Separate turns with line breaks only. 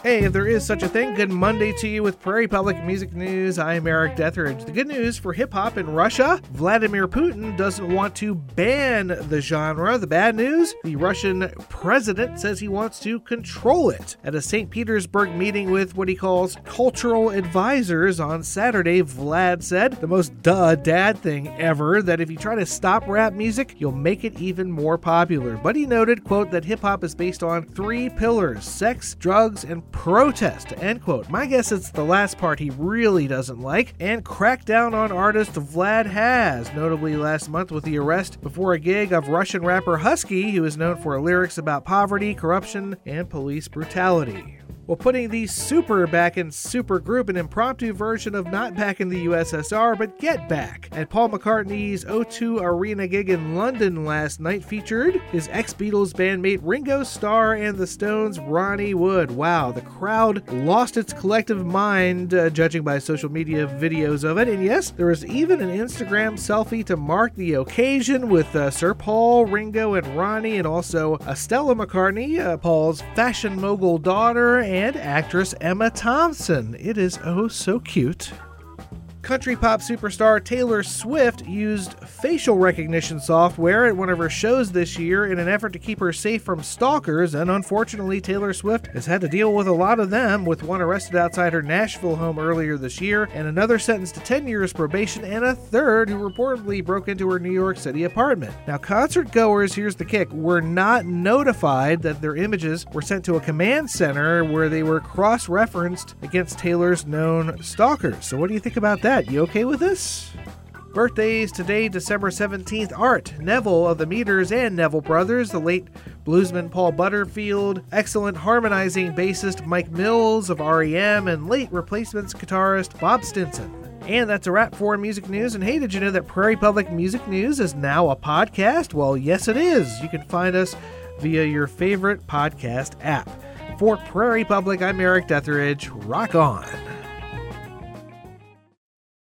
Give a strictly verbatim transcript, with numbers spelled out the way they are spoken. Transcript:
Hey, if there is such a thing, good Monday to you with Prairie Public Music News. I'm Eric Detheridge. The good news for hip-hop in Russia, Vladimir Putin doesn't want to ban the genre. The bad news, the Russian president says he wants to control it. At a Saint Petersburg meeting with what he calls cultural advisors on Saturday, Vlad said, the most duh dad thing ever, that if you try to stop rap music, you'll make it even more popular. But he noted, quote, that hip-hop is based on three pillars, sex, drugs, and protest, end quote. My guess it's the last part he really doesn't like, and crack down on artists Vlad has, notably last month with the arrest before a gig of Russian rapper Husky, who is known for lyrics about poverty, corruption, and police brutality. Well, putting the Super back in Supergroup, an impromptu version of not back in the U S S R, but Get Back. At Paul McCartney's O two Arena gig in London last night featured his ex-Beatles bandmate Ringo Starr and the Stones' Ronnie Wood. Wow, the crowd lost its collective mind, uh, judging by social media videos of it. And yes, there was even an Instagram selfie to mark the occasion with uh, Sir Paul, Ringo, and Ronnie, and also uh, Stella McCartney, uh, Paul's fashion mogul daughter, and and actress Emma Thompson. It is oh so cute. Country pop superstar Taylor Swift used facial recognition software at one of her shows this year in an effort to keep her safe from stalkers, and unfortunately Taylor Swift has had to deal with a lot of them, with one arrested outside her Nashville home earlier this year, and another sentenced to ten years probation, and a third who reportedly broke into her New York City apartment. Now, concert goers, here's the kick, were not notified that their images were sent to a command center where they were cross-referenced against Taylor's known stalkers. So what do you think about that? You okay with this? Birthdays today, December seventeenth, Art Neville of the Meters and Neville Brothers, the late bluesman Paul Butterfield, excellent harmonizing bassist Mike Mills of R E M, and late Replacements guitarist Bob Stinson. And that's a wrap for Music News. And hey, did you know that Prairie Public Music News is now a podcast? Well, yes it is. You can find us via your favorite podcast app. For Prairie Public, I'm Eric Detheridge. Rock on.